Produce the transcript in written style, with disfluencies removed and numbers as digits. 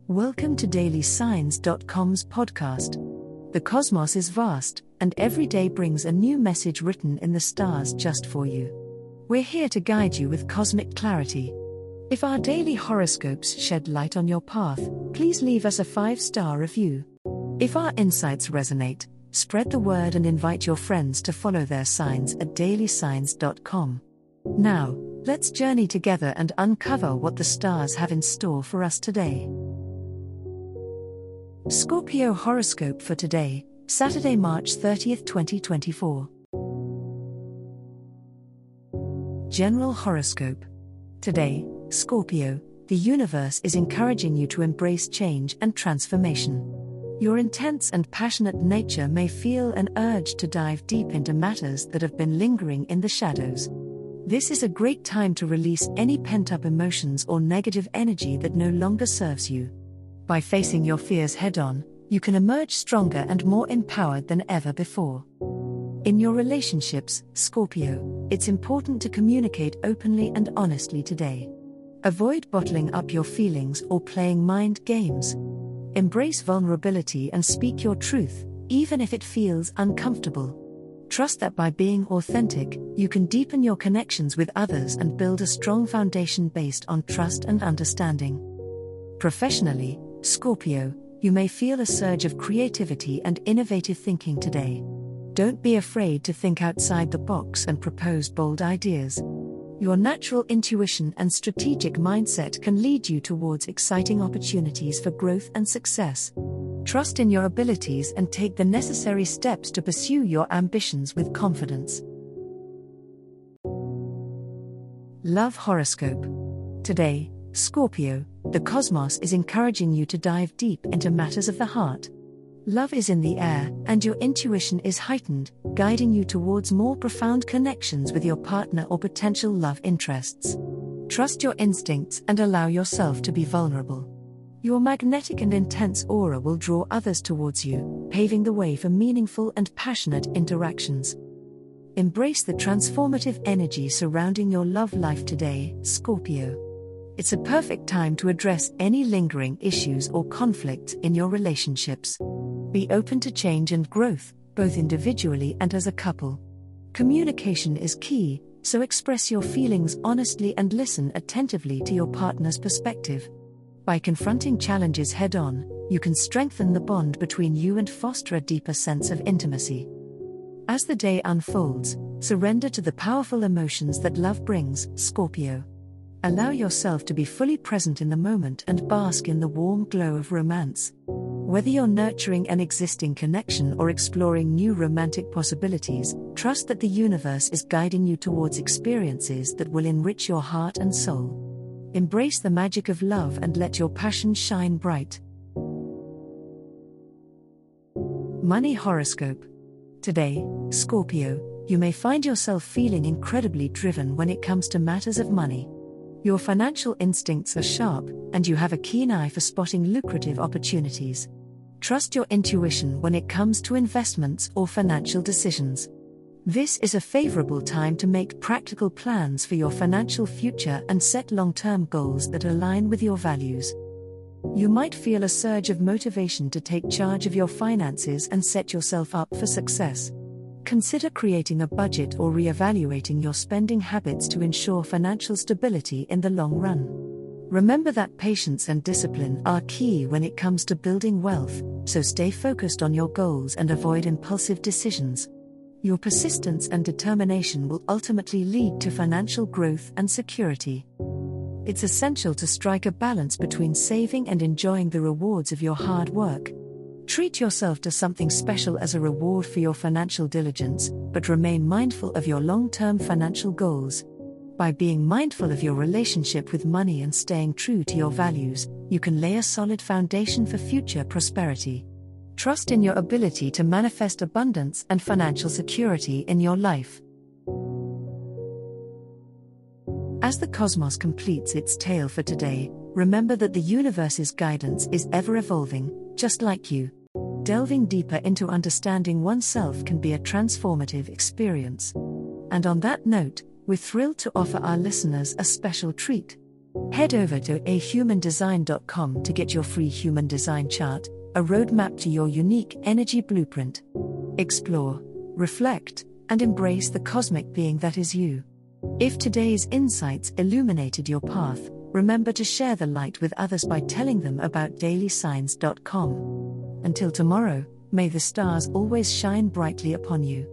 Welcome to DailySigns.com's podcast. The cosmos is vast, and every day brings a new message written in the stars just for you. We're here to guide you with cosmic clarity. If our daily horoscopes shed light on your path, please leave us a 5-star review. If our insights resonate, spread the word and invite your friends to follow their signs at DailySigns.com. Now, let's journey together and uncover what the stars have in store for us today. Scorpio horoscope for today, Saturday, March 30th, 2024. General horoscope. Today, Scorpio, the universe is encouraging you to embrace change and transformation. Your intense and passionate nature may feel an urge to dive deep into matters that have been lingering in the shadows. This is a great time to release any pent-up emotions or negative energy that no longer serves you. By facing your fears head-on, you can emerge stronger and more empowered than ever before. In your relationships, Scorpio, it's important to communicate openly and honestly today. Avoid bottling up your feelings or playing mind games. Embrace vulnerability and speak your truth, even if it feels uncomfortable. Trust that by being authentic, you can deepen your connections with others and build a strong foundation based on trust and understanding. Professionally, Scorpio, you may feel a surge of creativity and innovative thinking today. Don't be afraid to think outside the box and propose bold ideas. Your natural intuition and strategic mindset can lead you towards exciting opportunities for growth and success. Trust in your abilities and take the necessary steps to pursue your ambitions with confidence. Love horoscope. Today, Scorpio, the cosmos is encouraging you to dive deep into matters of the heart. Love is in the air, and your intuition is heightened, guiding you towards more profound connections with your partner or potential love interests. Trust your instincts and allow yourself to be vulnerable. Your magnetic and intense aura will draw others towards you, paving the way for meaningful and passionate interactions. Embrace the transformative energy surrounding your love life today, Scorpio. It's a perfect time to address any lingering issues or conflicts in your relationships. Be open to change and growth, both individually and as a couple. Communication is key, so express your feelings honestly and listen attentively to your partner's perspective. By confronting challenges head-on, you can strengthen the bond between you and foster a deeper sense of intimacy. As the day unfolds, surrender to the powerful emotions that love brings, Scorpio. Allow yourself to be fully present in the moment and bask in the warm glow of romance. Whether you're nurturing an existing connection or exploring new romantic possibilities, trust that the universe is guiding you towards experiences that will enrich your heart and soul. Embrace the magic of love and let your passion shine bright. Money horoscope. Today, Scorpio, you may find yourself feeling incredibly driven when it comes to matters of money. Your financial instincts are sharp, and you have a keen eye for spotting lucrative opportunities. Trust your intuition when it comes to investments or financial decisions. This is a favorable time to make practical plans for your financial future and set long-term goals that align with your values. You might feel a surge of motivation to take charge of your finances and set yourself up for success. Consider creating a budget or re-evaluating your spending habits to ensure financial stability in the long run. Remember that patience and discipline are key when it comes to building wealth, so stay focused on your goals and avoid impulsive decisions. Your persistence and determination will ultimately lead to financial growth and security. It's essential to strike a balance between saving and enjoying the rewards of your hard work. Treat yourself to something special as a reward for your financial diligence, but remain mindful of your long-term financial goals. By being mindful of your relationship with money and staying true to your values, you can lay a solid foundation for future prosperity. Trust in your ability to manifest abundance and financial security in your life. As the cosmos completes its tale for today, remember that the universe's guidance is ever evolving, just like you. Delving deeper into understanding oneself can be a transformative experience. And on that note, we're thrilled to offer our listeners a special treat. Head over to ahumandesign.com to get your free human design chart, a roadmap to your unique energy blueprint. Explore, reflect, and embrace the cosmic being that is you. If today's insights illuminated your path, remember to share the light with others by telling them about dailysigns.com. Until tomorrow, may the stars always shine brightly upon you.